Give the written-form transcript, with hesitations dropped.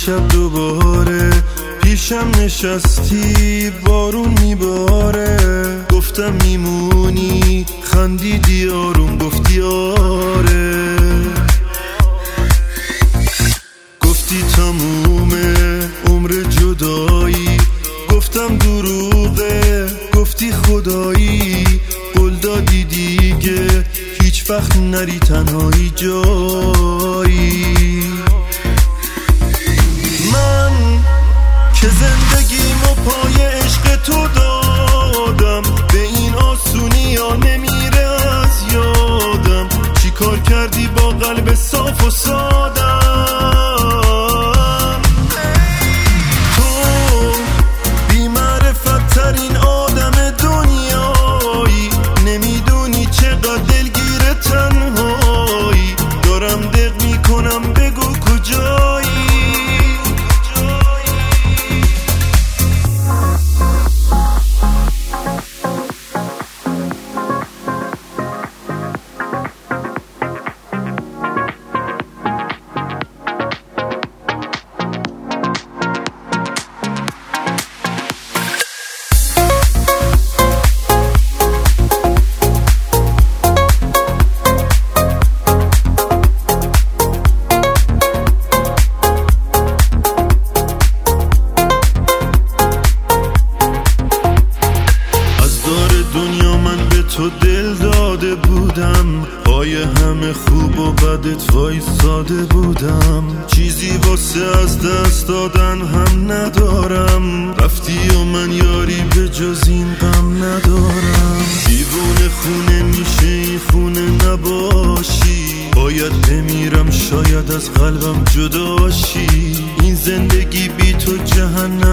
شب دوباره پیشم نشستی بارون میباره، گفتم میمونی خندیدی آروم گفتی آره، گفتی تمومه عمر جدایی، گفتم دروغه گفتی خدایی، قول دادی دیگه هیچ وقت نری تنهایی جایی. من که زندگیمو پای عشق تو دادم، به این آسونی ها نمیره از یادم، چی کار کردی با قلب صاف و سادم. تو بی معرفت ترین آدم دنیایی، نمیدونی چقدر دلگیر تنهایی، دارم دق میکنم بگو کجایی. تو دل داده بودم، پای همه خوب و بدت وایساده بودم، چیزی واسه از دست دادن هم ندارم، رفتی و من یاری به جز این غم ندارم. دیوونه خونه میشه این خونه نباشی، باید بمیرم شاید از قلبم جداشی، این زندگی بی تو جهنم